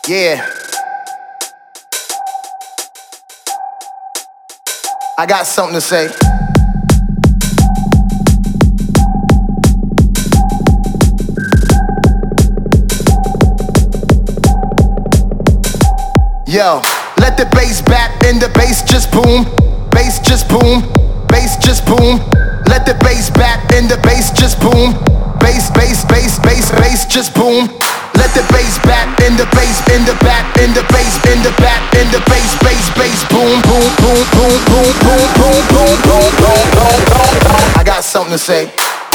Yeah. I got something to say. Yo, let the bass back and the bass just boom. Bass just boom. Bass just boom. Let the bass back and the bass just boom. Bass, bass, bass, bass, bass just boom. Let the bass back and the bass in the back in the bass in the back in the bass, bass, bass boom, boom, boom, boom, boom, boom, boom, boom, boom, boom, boom, boom. I got something to say.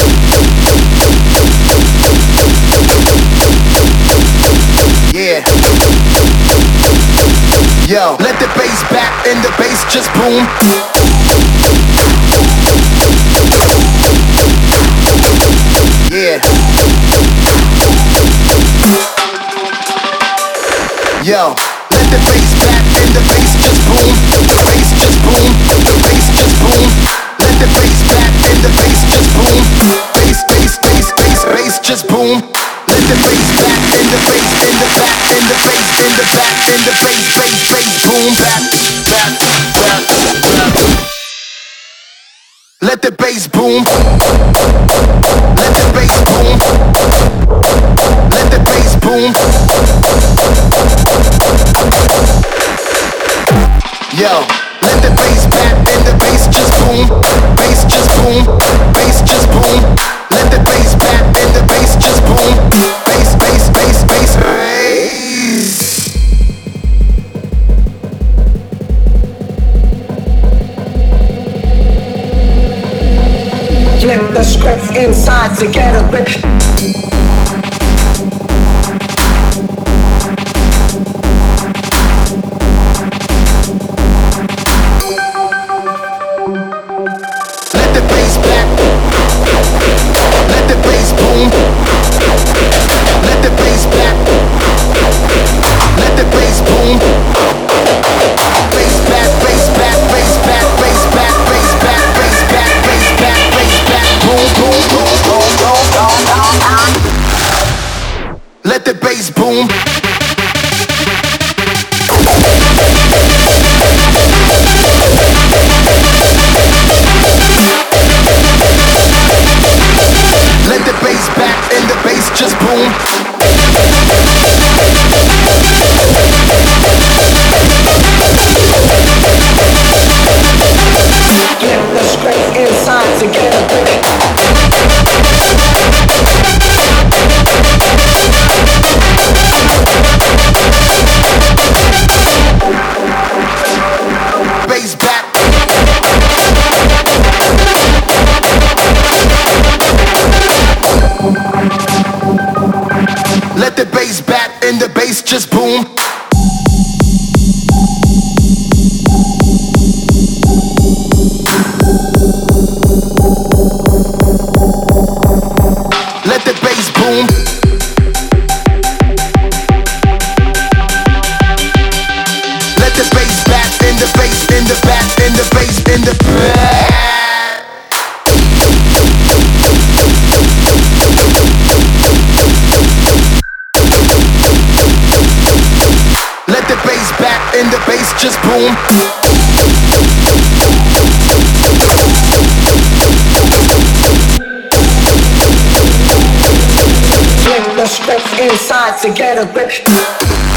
Yeah. Yo, let the bass back and the bass just boom. Yeah. Yo, let the bass back and the bass just boom. The bass just boom. The bass just boom. Let the bass back and the bass just boom. Bass, bass, bass, bass, bass just boom. Let the bass back and the bass in the back in the bass in the back in the bass, bass, bass boom. Back, back, back, back. Let the bass boom. Let the bass boom. Let the bass boom. Yo, let the bass back and the bass just boom. Bass just boom. Bass just boom. Let the bass back and the bass just boom. Bass, bass, bass, bass, bass. Flip the script inside to get a bit. Let the bass back. Let the bass boom. Let the bass back. Let the bass boom. Bass back, bass back, bass back, bass back, bass back, bass back, bass back, bass back. Boom, boom, boom, boom, boom, boom. Let the bass boom. Let the bass back and the bass just boom. Flip the script inside to get a bit. Bass back. Let the bass back and the bass just boom. Let the bass boom. Let the bass back and the bass in the back in the bass in the back. Let the bass back and the bass just boom. Flip the script inside to get a bit.